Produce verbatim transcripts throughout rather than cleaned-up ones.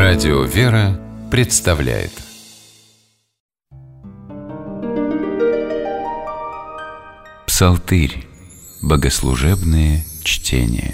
Радио «Вера» представляет Псалтырь. Богослужебные чтения.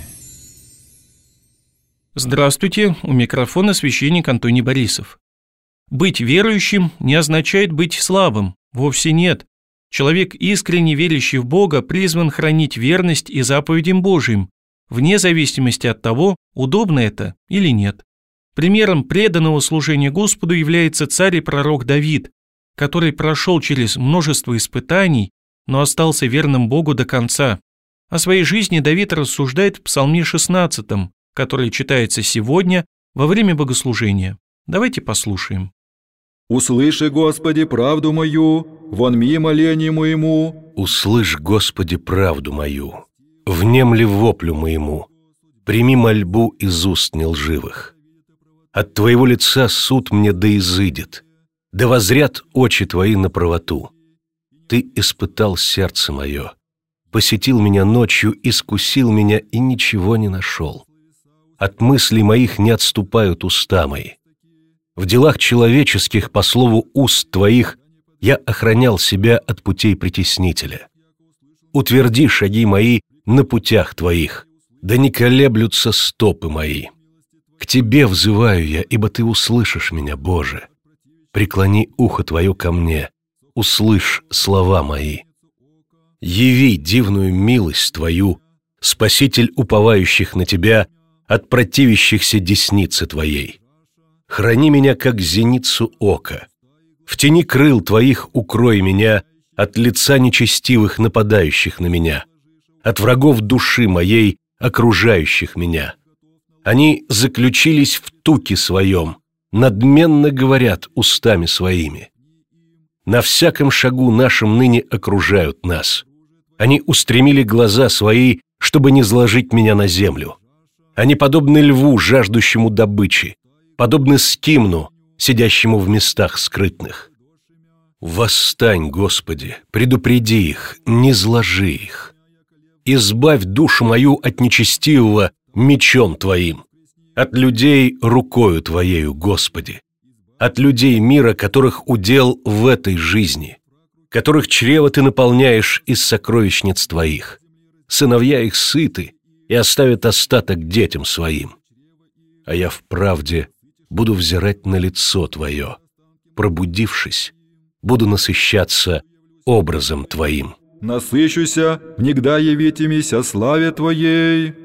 Здравствуйте, у микрофона священник Антоний Борисов. Быть верующим не означает быть слабым, вовсе нет. Человек, искренне верящий в Бога, призван хранить верность и заповедям Божьим, вне зависимости от того, удобно это или нет. Примером преданного служения Господу является царь и пророк Давид, который прошел через множество испытаний, но остался верным Богу до конца. О своей жизни Давид рассуждает в Псалме шестнадцатом, который читается сегодня во время богослужения. Давайте послушаем. «Услыши, Господи, правду мою, вонми молению моему». «Услышь, Господи, правду мою, внемли воплю моему, прими мольбу из уст нелживых. От Твоего лица суд мне да изыдет, да возрят очи Твои на правоту. Ты испытал сердце мое, посетил меня ночью, искусил меня и ничего не нашел. От мыслей моих не отступают уста мои. В делах человеческих, по слову уст Твоих, я охранял себя от путей притеснителя. Утверди шаги мои на путях Твоих, да не колеблются стопы мои. К Тебе взываю я, ибо Ты услышишь меня, Боже. Преклони ухо Твое ко мне, услышь слова мои. Яви дивную милость Твою, Спаситель уповающих на Тебя, от противящихся десницы Твоей. Храни меня, как зеницу ока. В тени крыл Твоих укрой меня от лица нечестивых, нападающих на меня, от врагов души моей, окружающих меня. Они заключились в туке своем, надменно говорят устами своими. На всяком шагу нашем ныне окружают нас. Они устремили глаза свои, чтобы не сложить меня на землю. Они подобны льву, жаждущему добычи, подобны скимну, сидящему в местах скрытных. Восстань, Господи, предупреди их, не зложи их. Избавь душу мою от нечестивого мечом Твоим, от людей рукою Твоею, Господи, от людей мира, которых удел в этой жизни, которых чрево Ты наполняешь из сокровищниц Твоих. Сыновья их сыты и оставят остаток детям своим. А я вправде буду взирать на лицо Твое, пробудившись, буду насыщаться образом Твоим. Насыщуся, внегда явитимися славе Твоей».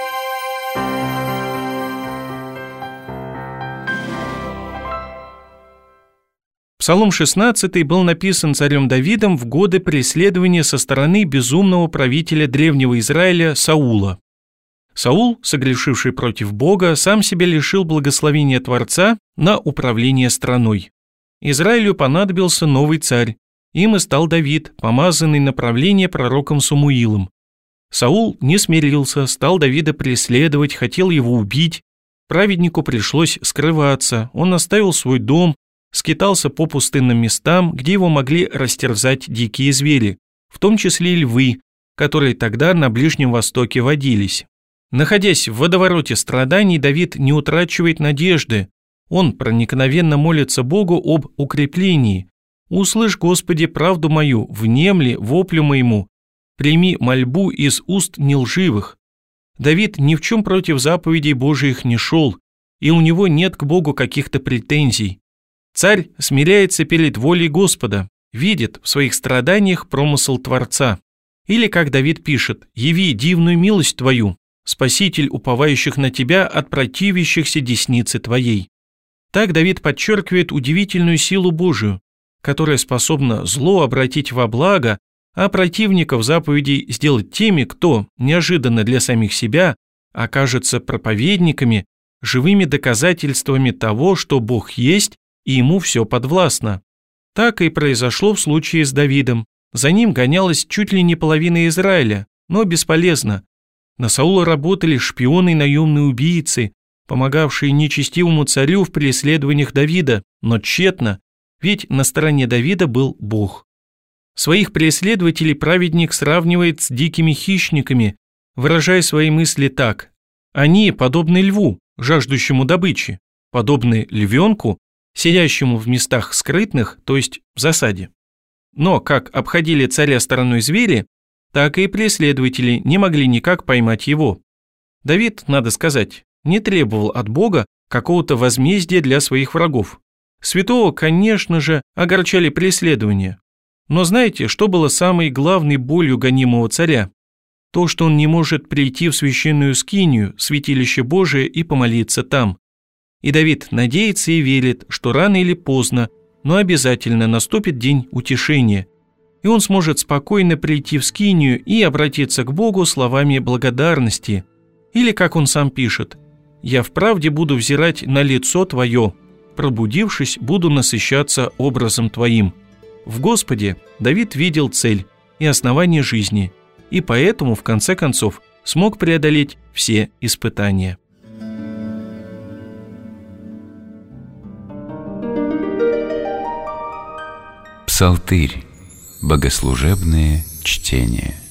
Псалом шестнадцатый был написан царем Давидом в годы преследования со стороны безумного правителя древнего Израиля Саула. Саул, согрешивший против Бога, сам себя лишил благословения Творца на управление страной. Израилю понадобился новый царь, им и стал Давид, помазанный на правление пророком Самуилом. Саул не смирился, стал Давида преследовать, хотел его убить. Праведнику пришлось скрываться, он оставил свой дом, скитался по пустынным местам, где его могли растерзать дикие звери, в том числе и львы, которые тогда на Ближнем Востоке водились. Находясь в водовороте страданий, Давид не утрачивает надежды. Он проникновенно молится Богу об укреплении. «Услышь, Господи, правду мою, внемли воплю моему, прими мольбу из уст нелживых». Давид ни в чем против заповедей Божиих не шел, и у него нет к Богу каких-то претензий. Царь смиряется перед волей Господа, видит в своих страданиях промысл Творца. Или, как Давид пишет, «Яви дивную милость Твою, Спаситель уповающих на Тебя от противящихся десницы Твоей». Так Давид подчеркивает удивительную силу Божию, которая способна зло обратить во благо, а противников заповедей сделать теми, кто, неожиданно для самих себя, окажется проповедниками, живыми доказательствами того, что Бог есть, и ему все подвластно. Так и произошло в случае с Давидом. За ним гонялась чуть ли не половина Израиля, но бесполезно. На Саула работали шпионы и наемные убийцы, помогавшие нечестивому царю в преследованиях Давида, но тщетно, ведь на стороне Давида был Бог. Своих преследователей праведник сравнивает с дикими хищниками, выражая свои мысли так: «Они подобны льву, жаждущему добычи. подобны львенку, сидящему в местах скрытных, то есть в засаде. Но как обходили царя стороной звери, так и преследователи не могли никак поймать его. Давид, надо сказать, не требовал от Бога какого-то возмездия для своих врагов. Святого, конечно же, огорчали преследования. Но знаете, что было самой главной болью гонимого царя? То, что он не может прийти в священную скинию, святилище Божие, и помолиться там. И Давид надеется и верит, что рано или поздно, но обязательно наступит день утешения, и он сможет спокойно прийти в скинию и обратиться к Богу словами благодарности. Или, как он сам пишет, «Я вправде буду взирать на лицо Твое, пробудившись, буду насыщаться образом Твоим». В Господе Давид видел цель и основание жизни, и поэтому, в конце концов, смог преодолеть все испытания. Псалтырь. Богослужебные чтения.